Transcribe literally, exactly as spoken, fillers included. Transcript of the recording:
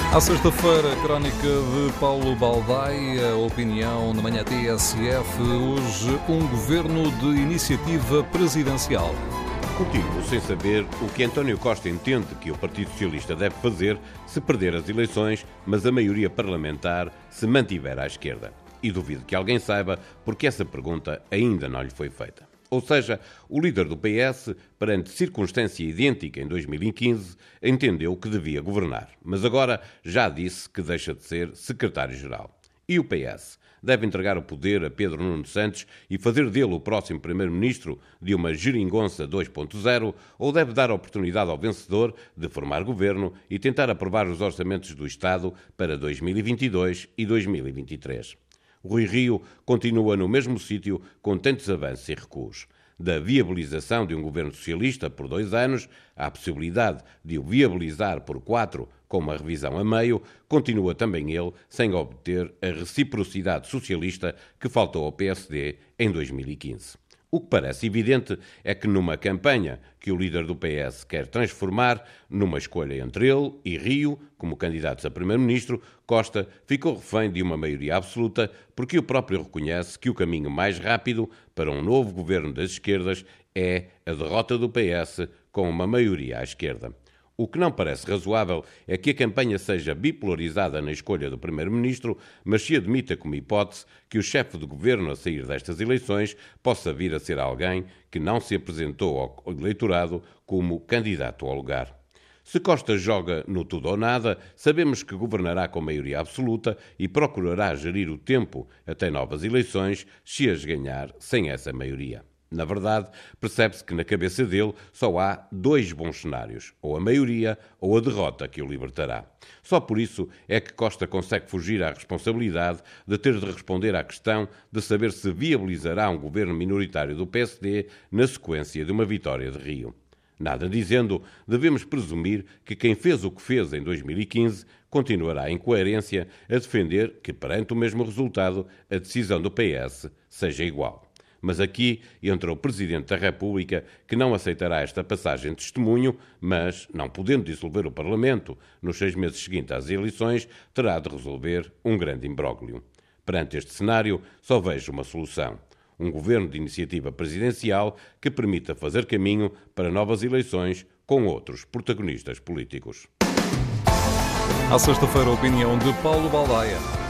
À sexta-feira, crónica de Paulo Baldaia, a opinião na manhã T S F, hoje um governo de iniciativa presidencial. Continuo sem saber o que António Costa entende que o Partido Socialista deve fazer se perder as eleições, mas a maioria parlamentar se mantiver à esquerda. E duvido que alguém saiba porque essa pergunta ainda não lhe foi feita. Ou seja, o líder do P S, perante circunstância idêntica em dois mil e quinze, entendeu que devia governar, mas agora já disse que deixa de ser secretário-geral. E o P S deve entregar o poder a Pedro Nuno Santos e fazer dele o próximo primeiro-ministro de uma geringonça dois ponto zero, ou deve dar a oportunidade ao vencedor de formar governo e tentar aprovar os orçamentos do Estado para dois mil e vinte e dois e dois mil e vinte e três? Rui Rio continua no mesmo sítio com tantos avanços e recuos. Da viabilização de um governo socialista por dois anos à possibilidade de o viabilizar por quatro com uma revisão a meio, continua também ele sem obter a reciprocidade socialista que faltou ao P S D em dois mil e quinze. O que parece evidente é que numa campanha que o líder do P S quer transformar numa escolha entre ele e Rio, como candidatos a primeiro-ministro, Costa ficou refém de uma maioria absoluta porque o próprio reconhece que o caminho mais rápido para um novo governo das esquerdas é a derrota do P S com uma maioria à esquerda. O que não parece razoável é que a campanha seja bipolarizada na escolha do primeiro-ministro, mas se admita como hipótese que o chefe de governo a sair destas eleições possa vir a ser alguém que não se apresentou ao eleitorado como candidato ao lugar. Se Costa joga no tudo ou nada, sabemos que governará com maioria absoluta e procurará gerir o tempo até novas eleições, se as ganhar sem essa maioria. Na verdade, percebe-se que na cabeça dele só há dois bons cenários, ou a maioria ou a derrota que o libertará. Só por isso é que Costa consegue fugir à responsabilidade de ter de responder à questão de saber se viabilizará um governo minoritário do P S D na sequência de uma vitória de Rio. Nada dizendo, devemos presumir que quem fez o que fez em dois mil e quinze continuará em coerência a defender que, perante o mesmo resultado, a decisão do P S seja igual. Mas aqui entra o Presidente da República, que não aceitará esta passagem de testemunho, mas, não podendo dissolver o Parlamento nos seis meses seguintes às eleições, terá de resolver um grande imbróglio. Perante este cenário, só vejo uma solução. Um governo de iniciativa presidencial que permita fazer caminho para novas eleições com outros protagonistas políticos. À sexta-feira, a opinião de Paulo Baldaia.